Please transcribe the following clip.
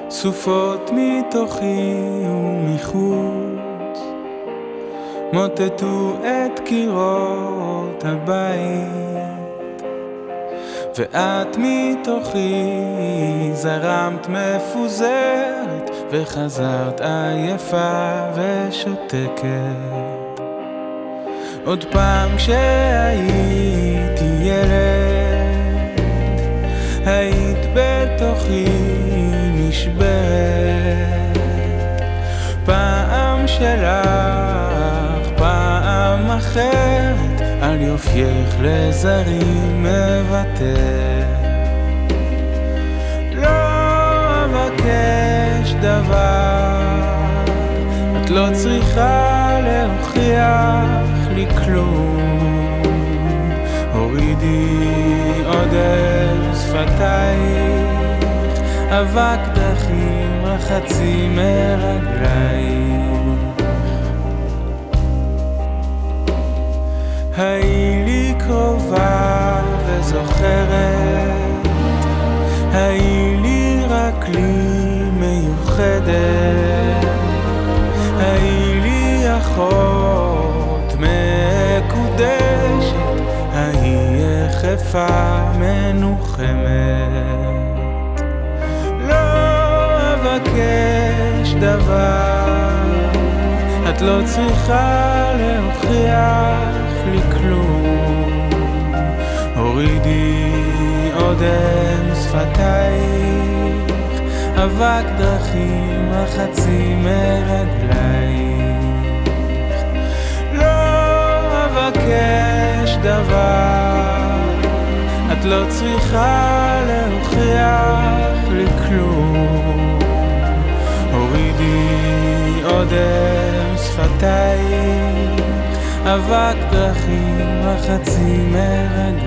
סופות מתוכי ומחוץ מוטטו את קירות הבית, ואת מתוכי זרמת מפוזרת וחזרת עייפה ושותקת. עוד פעם שהייתי ילד היית בתוכי נשברת, פעם שלך פעם אחרת על יופייך לזרים מוותר. לא אבקש דבר, את לא צריכה להוכיח לי כלום. הורידי עוד אל שפתייך אבק דרכים רחצי מרגלייך. היי לי קרובה וזוכרת, היי לי רק לי מיוחדת, היי לי אחות מקודשת, היי יחפה מנוחמת. אבקש דבר, את לא צריכה להוכיח לי כלום. הורידי עודן שפתייך אבק דרכים רחצי מרגלייך. לא אבקש דבר, את לא צריכה להוכיח לי כלום. הורידי עודן שפתייך אבק דרכים רחצי מרגלייך.